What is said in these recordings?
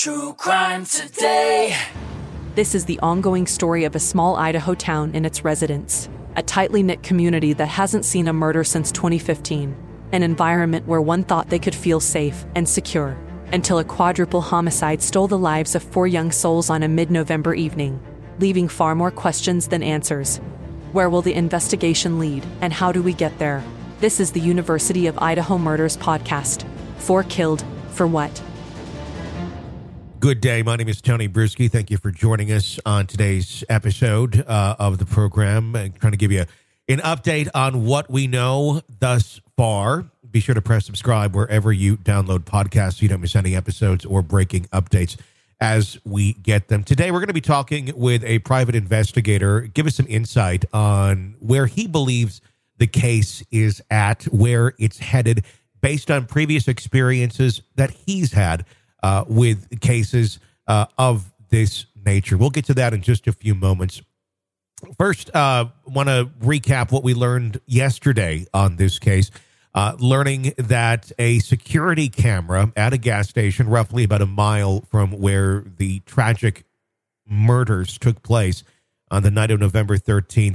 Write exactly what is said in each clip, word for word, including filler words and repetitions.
True Crime Today. This is the ongoing story of a small Idaho town and its residents, a tightly knit community that hasn't seen a murder since twenty fifteen, an environment where one thought they could feel safe and secure, until a quadruple homicide stole the lives of four young souls on a mid-November evening, leaving far more questions than answers. Where will the investigation lead, and how do we get there? This is the University of Idaho Murders podcast. Four killed, for what? Good day. My name is Tony Bruschi. Thank you for joining us on today's episode uh, of the program. I'm trying to give you an update on what we know thus far. Be sure to press subscribe wherever you download podcasts so you don't miss any episodes or breaking updates as we get them. Today, we're going to be talking with a private investigator. Give us some insight on where he believes the case is at, where it's headed, based on previous experiences that he's had Uh, with cases uh, of this nature. We'll get to that in just a few moments. First, uh, want to recap what we learned yesterday on this case, uh, learning that a security camera at a gas station roughly about a mile from where the tragic murders took place on the night of November thirteenth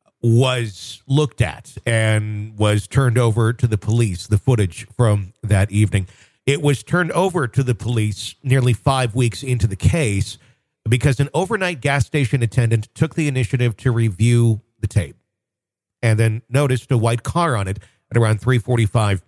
was looked at and was turned over to the police, the footage from that evening. It was turned over to the police nearly five weeks into the case because an overnight gas station attendant took the initiative to review the tape and then noticed a white car on it at around three forty-five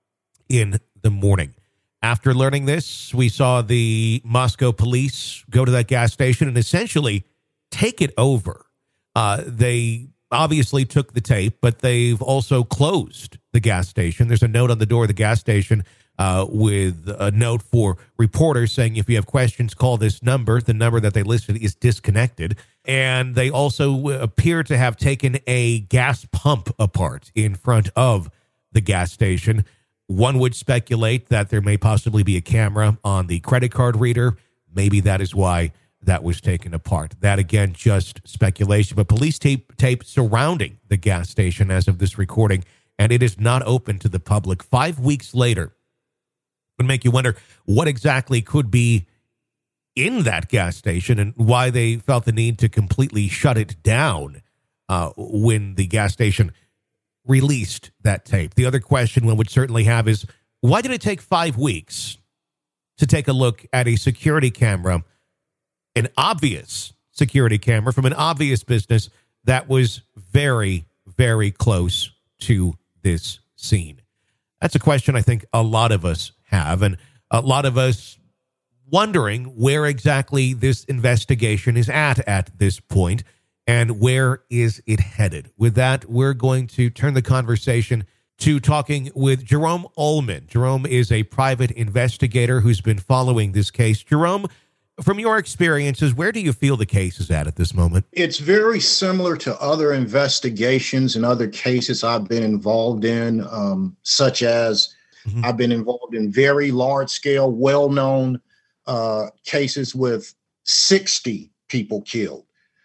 in the morning. After learning this, we saw the Moscow police go to that gas station and essentially take it over. Uh, they obviously took the tape, but they've also closed the gas station. There's a note on the door of the gas station Uh, with a note for reporters saying, if you have questions, call this number. The number that they listed is disconnected. And they also appear to have taken a gas pump apart in front of the gas station. One would speculate that there may possibly be a camera on the credit card reader. Maybe that is why that was taken apart. That, again, just speculation. But police tape, tape surrounding the gas station as of this recording, and it is not open to the public. Five weeks later, would make you wonder what exactly could be in that gas station and why they felt the need to completely shut it down uh, when the gas station released that tape. The other question one would certainly have is, why did it take five weeks to take a look at a security camera, an obvious security camera from an obvious business that was very, very close to this scene? That's a question I think a lot of us have, and a lot of us wondering where exactly this investigation is at at this point and where is it headed. With that, we're going to turn the conversation to talking with Jerome Ullman. Jerome is a private investigator who's been following this case. Jerome, from your experiences, where do you feel the case is at at this moment? It's very similar to other investigations and other cases I've been involved in, um, such as mm-hmm. I've been involved in very large-scale, well-known uh, cases with sixty people killed.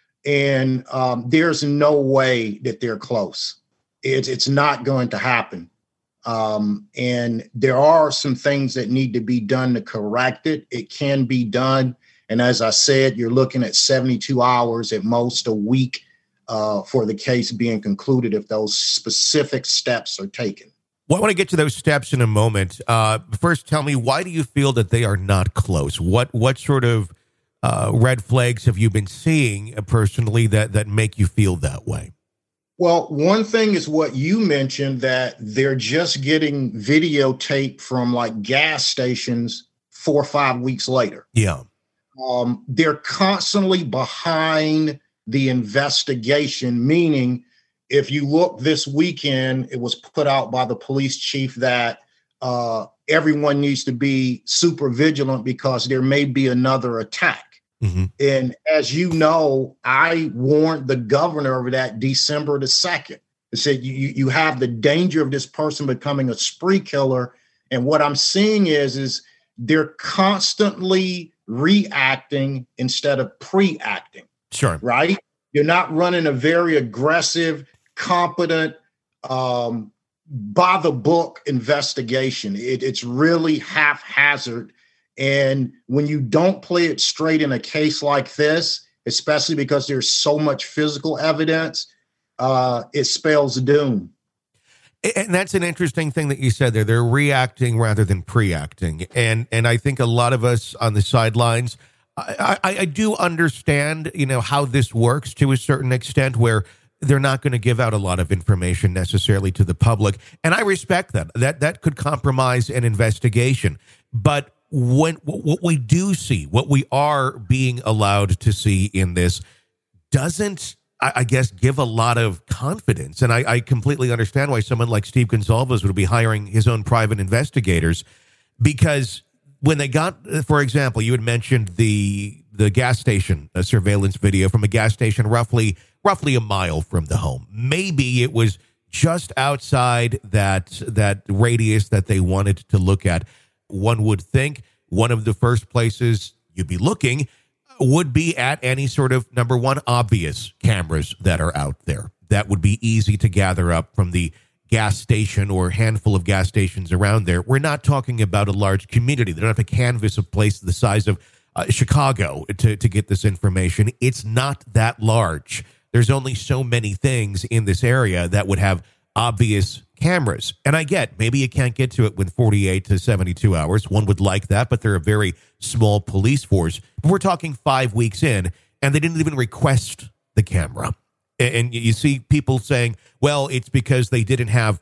And um, there's no way that they're close. It's, it's not going to happen. Um, and there are some things that need to be done to correct it. It can be done. And as I said, you're looking at seventy-two hours at most, a week uh, for the case being concluded if those specific steps are taken. Well, I want to get to those steps in a moment. Uh, first, tell me, why do you feel that they are not close? What what sort of uh, red flags have you been seeing personally that, that make you feel that way? Well, one thing is what you mentioned, that they're just getting videotape from like gas stations four or five weeks later. Yeah. Um, they're constantly behind the investigation, meaning if you look this weekend, it was put out by the police chief that uh, everyone needs to be super vigilant because there may be another attack. Mm-hmm. And as you know, I warned the governor of that December the second. I said, you, you have the danger of this person becoming a spree killer. And what I'm seeing is, is they're constantly reacting instead of pre-acting. Sure. Right? You're not running a very aggressive, competent, um, by the book investigation. It, it's really haphazard. And when you don't play it straight in a case like this, especially because there's so much physical evidence, uh, it spells doom. And that's an interesting thing that you said there. They're reacting rather than pre-acting. And and I think a lot of us on the sidelines, I, I, I do understand, you know, how this works to a certain extent, where they're not going to give out a lot of information necessarily to the public. And I respect that. That that could compromise an investigation. But when what we do see, what we are being allowed to see in this doesn't, I guess, give a lot of confidence. And I, I completely understand why someone like Steve Gonsalves would be hiring his own private investigators, because when they got, for example, you had mentioned the the gas station a surveillance video from a gas station roughly roughly a mile from the home. Maybe it was just outside that that radius that they wanted to look at. One would think one of the first places you'd be looking would be at any sort of, number one, obvious cameras that are out there. That would be easy to gather up from the gas station or handful of gas stations around there. We're not talking about a large community. They don't have to canvass a place the size of uh, Chicago to, to get this information. It's not that large. There's only so many things in this area that would have obvious cameras. And I get, maybe you can't get to it within forty-eight to seventy-two hours. One would like that, but they're a very small police force. We're talking five weeks in, and they didn't even request the camera. And you see people saying, well, it's because they didn't have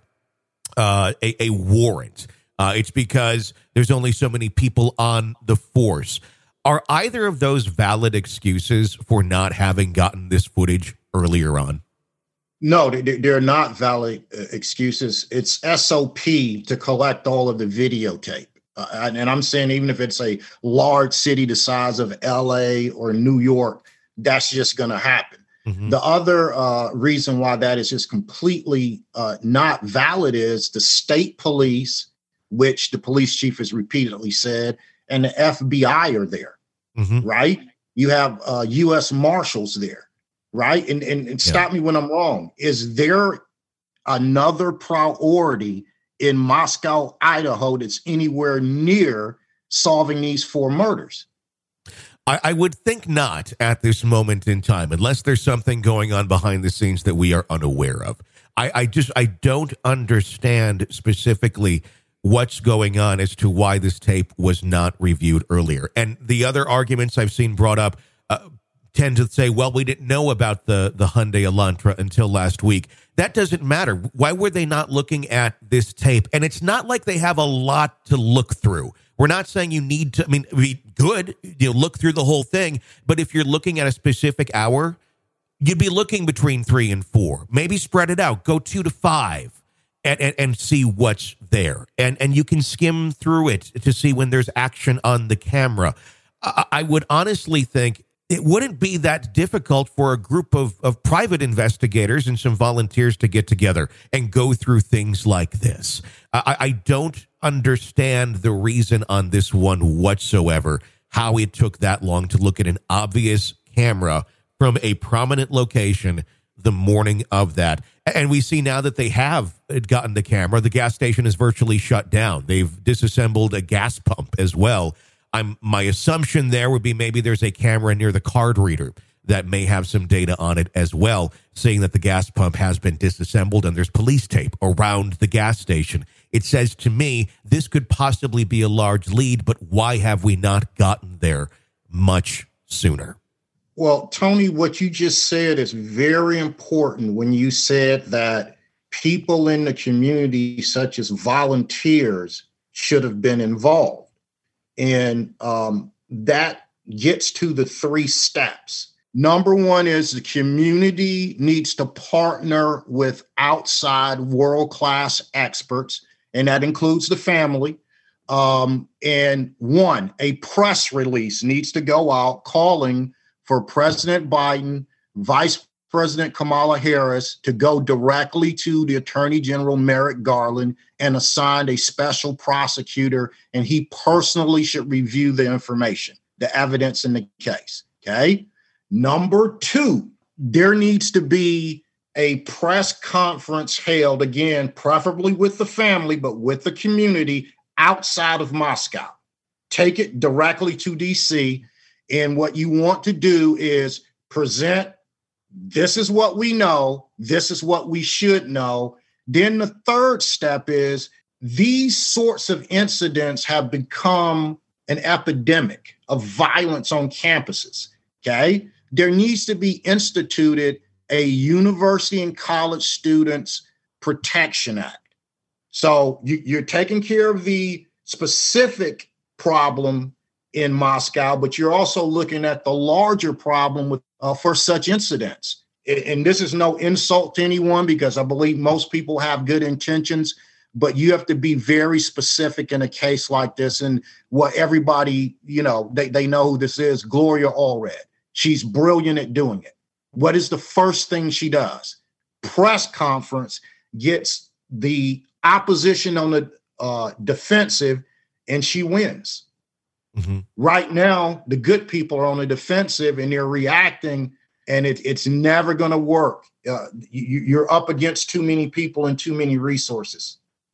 uh, a, a warrant. Uh, it's because there's only so many people on the force. Are either of those valid excuses for not having gotten this footage earlier on? No, they're not valid excuses. It's S O P to collect all of the videotape. Uh, and I'm saying even if it's a large city the size of L A or New York, that's just going to happen. Mm-hmm. The other uh, reason why that is just completely uh, not valid is the state police, which the police chief has repeatedly said, and the F B I are there, mm-hmm. right? You have uh, U S Marshals there. Right. And, and, and stop yeah. me when I'm wrong. Is there another priority in Moscow, Idaho, that's anywhere near solving these four murders? I, I would think not at this moment in time, unless there's something going on behind the scenes that we are unaware of. I, I just I don't understand specifically what's going on as to why this tape was not reviewed earlier. And the other arguments I've seen brought up uh, tend to say, well, we didn't know about the, the Hyundai Elantra until last week. That doesn't matter. Why were they not looking at this tape? And it's not like they have a lot to look through. We're not saying you need to, I mean, be good, you know, look through the whole thing. But if you're looking at a specific hour, you'd be looking between three and four. Maybe spread it out. Go two to five and, and, and see what's there. And, and you can skim through it to see when there's action on the camera. I, I would honestly think it wouldn't be that difficult for a group of, of private investigators and some volunteers to get together and go through things like this. I, I don't understand the reason on this one whatsoever, how it took that long to look at an obvious camera from a prominent location the morning of that. And we see now that they have gotten the camera. The gas station is virtually shut down. They've disassembled a gas pump as well. I'm my assumption there would be maybe there's a camera near the card reader that may have some data on it as well, saying that the gas pump has been disassembled and there's police tape around the gas station. It says to me this could possibly be a large lead, but why have we not gotten there much sooner? Well, Tony, what you just said is very important when you said that people in the community, such as volunteers, should have been involved. And um, that gets to the three steps. Number one is the community needs to partner with outside world-class experts, and that includes the family. Um, and one, a press release needs to go out calling for President Biden, Vice President Kamala Harris to go directly to the Attorney General Merrick Garland and assign a special prosecutor, and he personally should review the information, the evidence in the case, okay? Number two, there needs to be a press conference held, again, preferably with the family, but with the community outside of Moscow, take it directly to D C. And what you want to do is present, this is what we know, this is what we should know. Then the third step is these sorts of incidents have become an epidemic of violence on campuses, okay? There needs to be instituted a University and College Students Protection Act. So you, you're taking care of the specific problem in Moscow, but you're also looking at the larger problem with uh, for such incidents. And this is no insult to anyone, because I believe most people have good intentions, but you have to be very specific in a case like this. And what everybody, you know, they, they know who this is, Gloria Allred. She's brilliant at doing it. What is the first thing she does? Press conference, gets the opposition on the uh, defensive, and she wins. Mm-hmm. Right now, the good people are on the defensive and they're reacting, and it, it's never going to work. Uh, you, you're up against too many people and too many resources.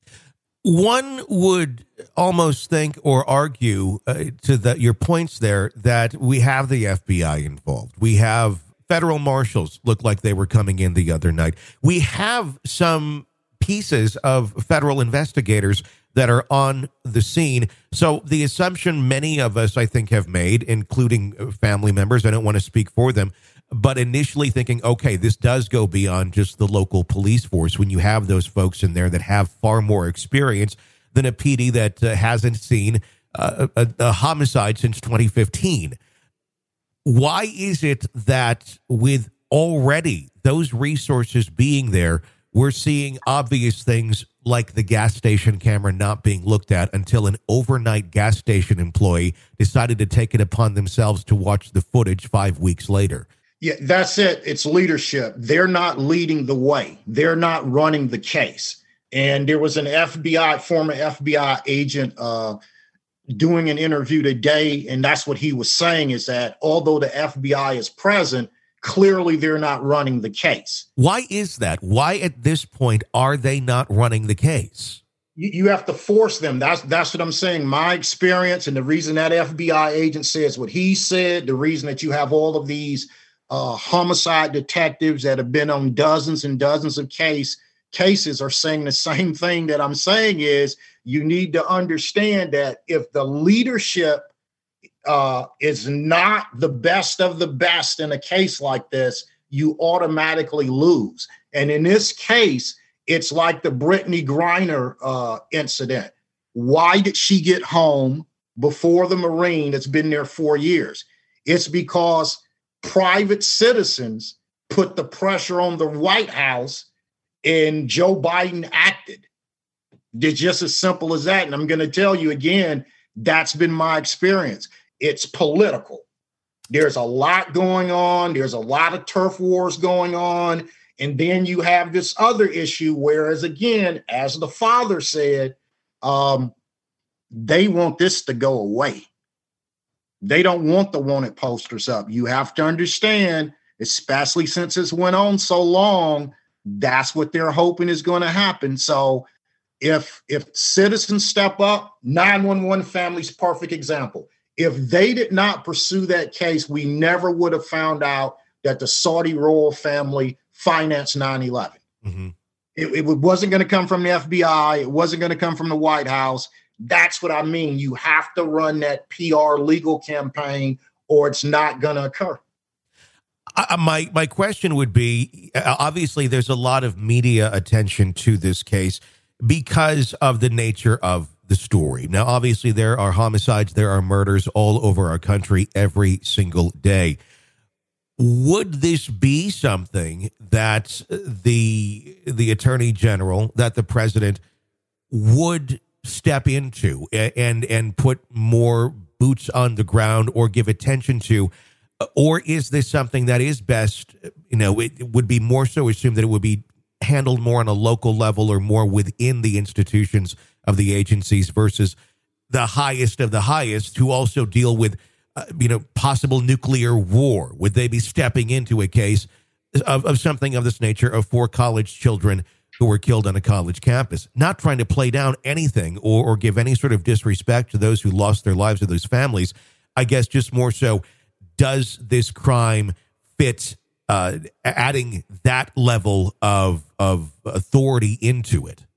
One would almost think or argue uh, to the, your points there that we have the F B I involved. We have federal marshals look like they were coming in the other night. We have some pieces of federal investigators that are on the scene. So the assumption many of us, I think, have made, including family members, I don't want to speak for them, but initially thinking, okay, this does go beyond just the local police force when you have those folks in there that have far more experience than a P D that uh, hasn't seen uh, a, a homicide since twenty fifteen. Why is it that with already those resources being there, we're seeing obvious things like the gas station camera not being looked at until an overnight gas station employee decided to take it upon themselves to watch the footage five weeks later? Yeah, that's it. It's leadership. They're not leading the way. They're not running the case. And there was an F B I, former F B I agent uh, doing an interview today, and that's what he was saying, is that although the F B I is present, clearly they're not running the case. Why is that? Why at this point are they not running the case? You, you have to force them. That's that's what I'm saying. My experience, and the reason that F B I agent says what he said, the reason that you have all of these uh, homicide detectives that have been on dozens and dozens of case cases are saying the same thing that I'm saying, is you need to understand that if the leadership Uh, is not the best of the best in a case like this, you automatically lose. And in this case, it's like the Brittany Griner uh, incident. Why did she get home before the Marine that's been there four years? It's because private citizens put the pressure on the White House and Joe Biden acted. It's just as simple as that. And I'm going to tell you again, that's been my experience. It's political. There's a lot going on. There's a lot of turf wars going on. And then you have this other issue, whereas, again, as the father said, um, they want this to go away. They don't want the wanted posters up. You have to understand, especially since it's went on so long, that's what they're hoping is going to happen. So if, if citizens step up, nine one one family's perfect example. If they did not pursue that case, we never would have found out that the Saudi royal family financed nine eleven. Mm-hmm. It, it wasn't going to come from the F B I. It wasn't going to come from the White House. That's what I mean. You have to run that P R legal campaign, or it's not going to occur. Uh, my, my question would be, obviously, there's a lot of media attention to this case because of the nature of the story. Now, obviously, there are homicides, there are murders all over our country every single day. Would this be something that the the Attorney General, that the president would step into and and put more boots on the ground or give attention to? Or is this something that is best, you know, it, it would be more so assumed that it would be handled more on a local level or more within the institutions of the agencies versus the highest of the highest who also deal with, uh, you know, possible nuclear war? Would they be stepping into a case of, of something of this nature of four college children who were killed on a college campus. Not trying to play down anything or, or give any sort of disrespect to those who lost their lives or those families. I guess just more so, does this crime fit uh, adding that level of of authority into it?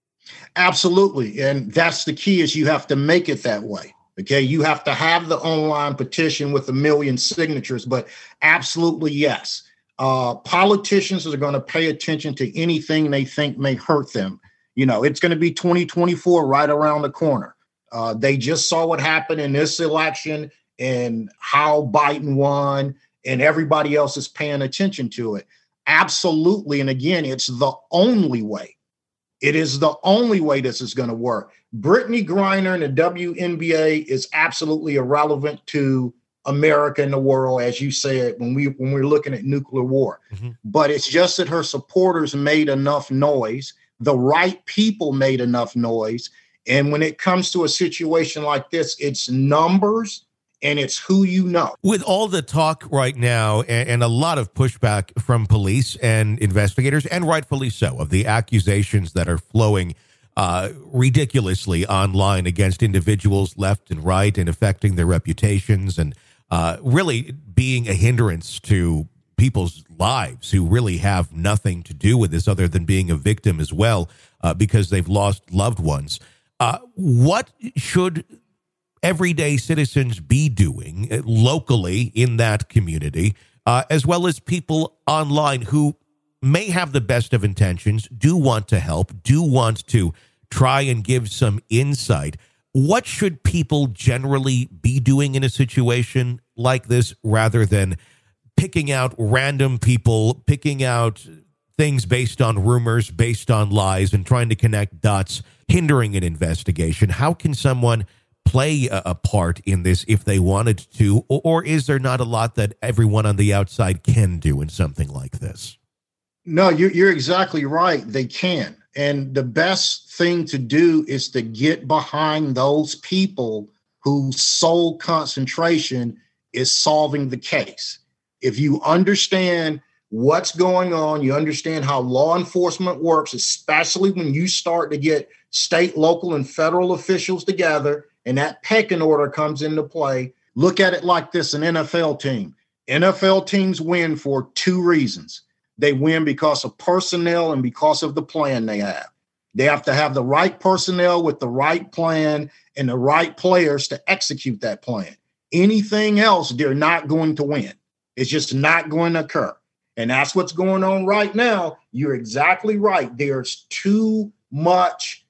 Absolutely. And that's the key, is you have to make it that way. Okay. You have to have the online petition with a million signatures, but absolutely, yes. Uh, politicians are going to pay attention to anything they think may hurt them. You know, it's going to be twenty twenty-four right around the corner. Uh, they just saw what happened in this election and how Biden won, and everybody else is paying attention to it. Absolutely. And again, it's the only way. It is the only way this is going to work. Brittany Griner and the W N B A is absolutely irrelevant to America and the world, as you said, when we when we're looking at nuclear war. Mm-hmm. But it's just that her supporters made enough noise. The right people made enough noise. And when it comes to a situation like this, it's numbers and it's who you know. With all the talk right now and, and a lot of pushback from police and investigators, and rightfully so, of the accusations that are flowing uh, ridiculously online against individuals left and right and affecting their reputations and uh, really being a hindrance to people's lives who really have nothing to do with this other than being a victim as well uh, because they've lost loved ones. Uh, what should everyday citizens be doing locally in that community, uh, as well as people online who may have the best of intentions, do want to help, do want to try and give some insight? What should people generally be doing in a situation like this rather than picking out random people, picking out things based on rumors, based on lies, and trying to connect dots, hindering an investigation? How can someone play a, a part in this if they wanted to, or, or is there not a lot that everyone on the outside can do in something like this? No, you're, you're exactly right. They can. And the best thing to do is to get behind those people whose sole concentration is solving the case. If you understand what's going on, you understand how law enforcement works, especially when you start to get state, local, and federal officials together, and that pecking order comes into play. Look at it like this: an N F L team. N F L teams win for two reasons. They win because of personnel and because of the plan they have. They have to have the right personnel with the right plan and the right players to execute that plan. Anything else, they're not going to win. It's just not going to occur. And that's what's going on right now. You're exactly right. There's too much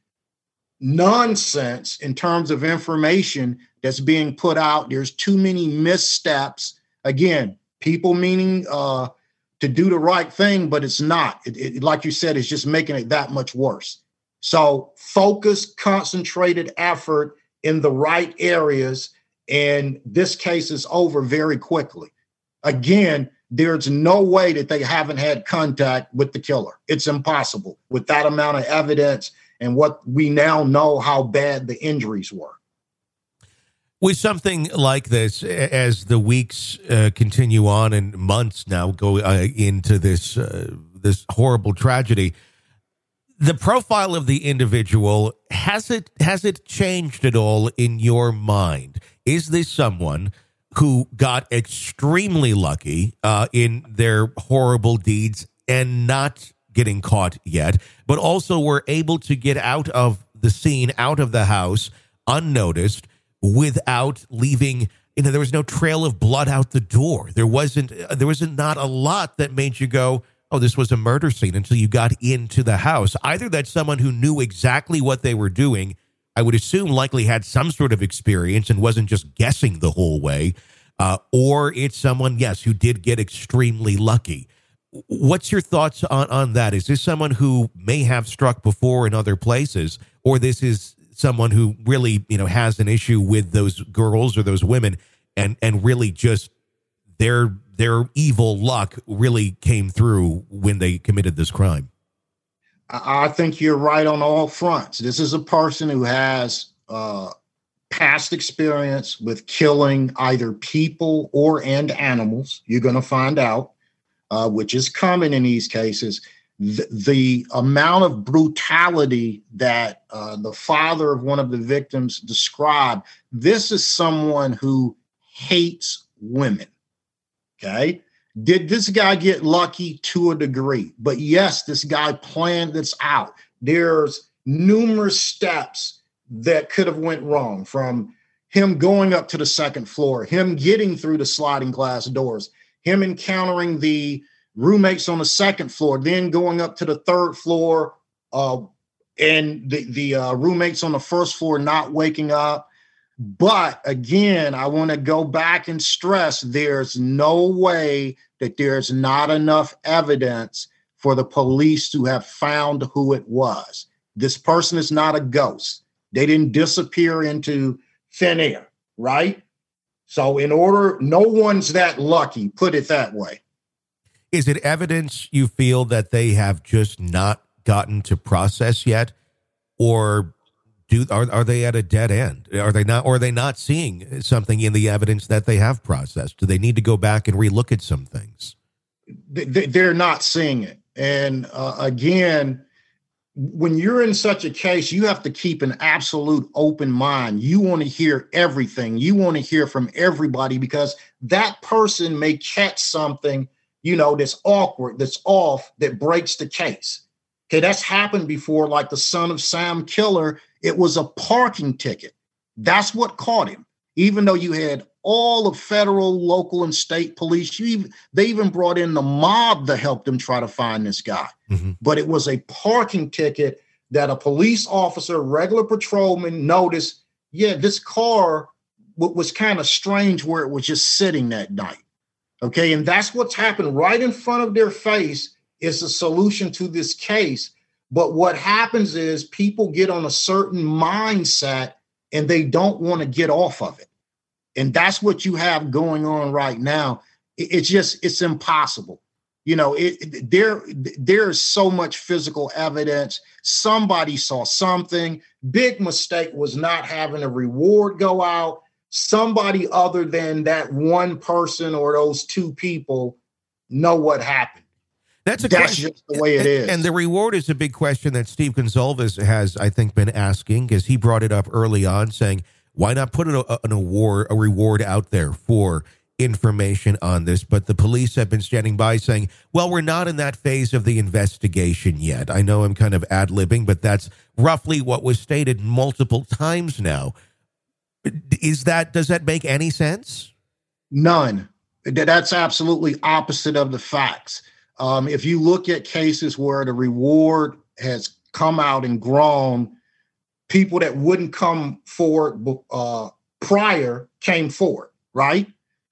nonsense in terms of information that's being put out. There's too many missteps. Again, people meaning uh, to do the right thing, but it's not. It, it, like you said, it's just making it that much worse. So focused, concentrated effort in the right areas, and this case is over very quickly. Again, there's no way that they haven't had contact with the killer. It's impossible with that amount of evidence and what we now know how bad the injuries were. With something like this, as the weeks uh, continue on and months now go uh, into this uh, this horrible tragedy, the profile of the individual, has it has it changed at all in your mind? Is this someone who got extremely lucky uh, in their horrible deeds and not getting caught yet, but also were able to get out of the scene, out of the house, unnoticed, without leaving, you know, there was no trail of blood out the door. There wasn't, there wasn't not a lot that made you go, oh, this was a murder scene, until you got into the house. Either that's someone who knew exactly what they were doing, I would assume likely had some sort of experience and wasn't just guessing the whole way, uh, or it's someone, yes, who did get extremely lucky. What's your thoughts on, on that? Is this someone who may have struck before in other places, or this is someone who really, you know, has an issue with those girls or those women, and and really just their their evil luck really came through when they committed this crime? I think you're right on all fronts. This is a person who has uh, past experience with killing either people or and animals. You're going to find out, uh, which is common in these cases. the, the amount of brutality that uh, the father of one of the victims described, this is someone who hates women. Okay. Did this guy get lucky? To a degree? But yes, this guy planned this out. There's numerous steps that could have went wrong, from him going up to the second floor, him getting through the sliding glass doors, him encountering the roommates on the second floor, then going up to the third floor, uh, and the, the uh, roommates on the first floor not waking up. But again, I want to go back and stress there's no way that there's not enough evidence for the police to have found who it was. This person is not a ghost. They didn't disappear into thin air, right? So in order, no one's that lucky, put it that way. Is it evidence you feel that they have just not gotten to process yet? Or do are, are they at a dead end? Are they not, or are they not seeing something in the evidence that they have processed? Do they need to go back and relook at some things? They're not seeing it. And uh, again, when you're in such a case, you have to keep an absolute open mind. You want to hear everything. You want to hear from everybody, because that person may catch something, you know, that's awkward, that's off, that breaks the case. Okay, that's happened before, like the Son of Sam killer. It was a parking ticket. That's what caught him. Even though you had all of federal, local, and state police, you even, they even brought in the mob to help them try to find this guy. Mm-hmm. But it was a parking ticket that a police officer, regular patrolman, noticed, yeah, this car w- was kind of strange where it was just sitting that night. Okay, and that's what's happened right in front of their face is a solution to this case. But what happens is people get on a certain mindset and they don't want to get off of it. And that's what you have going on right now. It's just, it's impossible. You know, it, there, there's so much physical evidence. Somebody saw something. Big mistake was not having a reward go out. Somebody other than that one person or those two people know what happened. That's a That's question. just the way it is. And the reward is a big question that Steve Gonsalves has, I think, been asking, because he brought it up early on, saying, why not put a, an award, a reward out there for information on this? But the police have been standing by saying, well, we're not in that phase of the investigation yet. I know I'm kind of ad-libbing, but that's roughly what was stated multiple times now. Is that, does that make any sense? None. That's absolutely opposite of the facts. Um, if you look at cases where the reward has come out and grown, people that wouldn't come forward uh, prior came forward, right?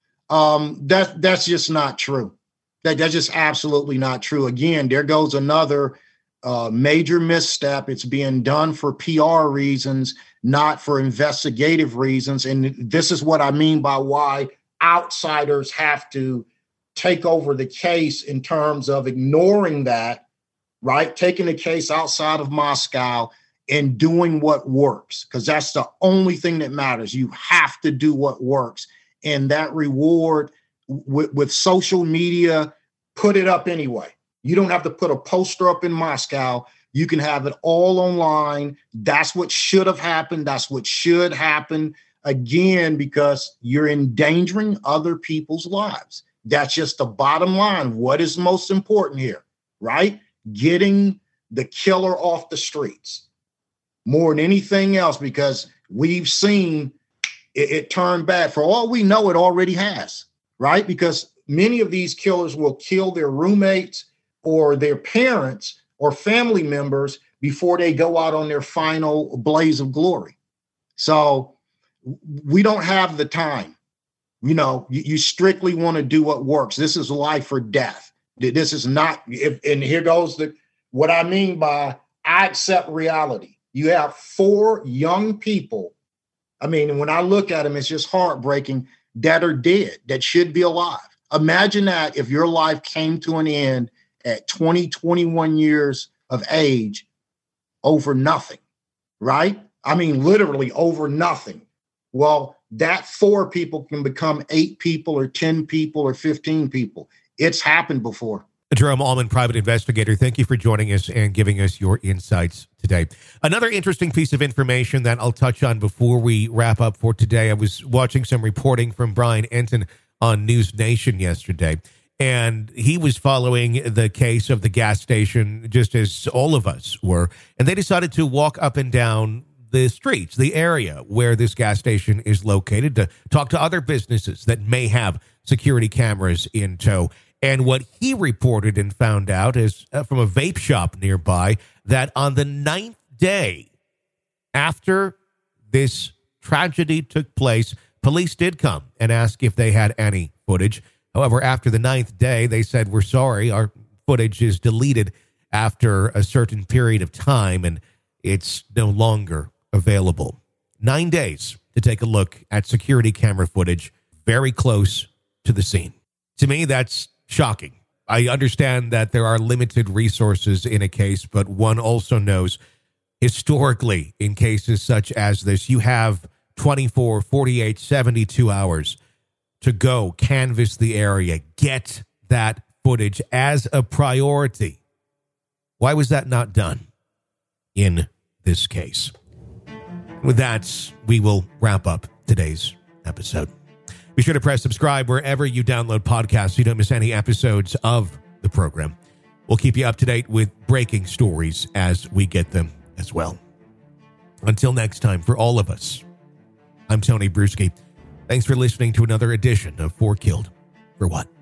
Um, that that's just not true. That that's just absolutely not true. Again, there goes another uh, major misstep. It's being done for P R reasons, not for investigative reasons. And this is what I mean by why outsiders have to take over the case in terms of ignoring that, right? Taking the case outside of Moscow and doing what works, because that's the only thing that matters. You have to do what works. And that reward with, with social media, put it up anyway. You don't have to put a poster up in Moscow. You can have it all online. That's what should have happened. That's what should happen. Again, because you're endangering other people's lives. That's just the bottom line. What is most important here, right? Getting the killer off the streets more than anything else, because we've seen it, it turn bad. For all we know, it already has, right? Because many of these killers will kill their roommates or their parents or family members before they go out on their final blaze of glory. So we don't have the time. You know, you, you strictly want to do what works. This is life or death. This is not, if, and here goes the, what I mean by I accept reality. You have four young people. I mean, when I look at them, it's just heartbreaking, that are dead, that should be alive. Imagine that if your life came to an end at twenty, twenty-one years of age over nothing, right? I mean, literally over nothing. Well, that four people can become eight people or ten people or fifteen people. It's happened before. Jerome Allman, private investigator, thank you for joining us and giving us your insights today. Another interesting piece of information that I'll touch on before we wrap up for today. I was watching some reporting from Brian Enton on News Nation yesterday, and he was following the case of the gas station just as all of us were, and they decided to walk up and down the streets, the area where this gas station is located, to talk to other businesses that may have security cameras in tow. And what he reported and found out is uh, from a vape shop nearby that on the ninth day after this tragedy took place, police did come and ask if they had any footage. However, after the ninth day, they said, we're sorry, our footage is deleted after a certain period of time, and it's no longer available. Nine days to take a look at security camera footage very close to the scene. To me, that's shocking. I understand that there are limited resources in a case, but one also knows historically in cases such as this, you have twenty-four, forty-eight, seventy-two hours to go canvass the area, get that footage as a priority. Why was that not done in this case? With that, we will wrap up today's episode. Be sure to press subscribe wherever you download podcasts so you don't miss any episodes of the program. We'll keep you up to date with breaking stories as we get them as well. Until next time, for all of us, I'm Tony Bruschi. Thanks for listening to another edition of Four Killed for What?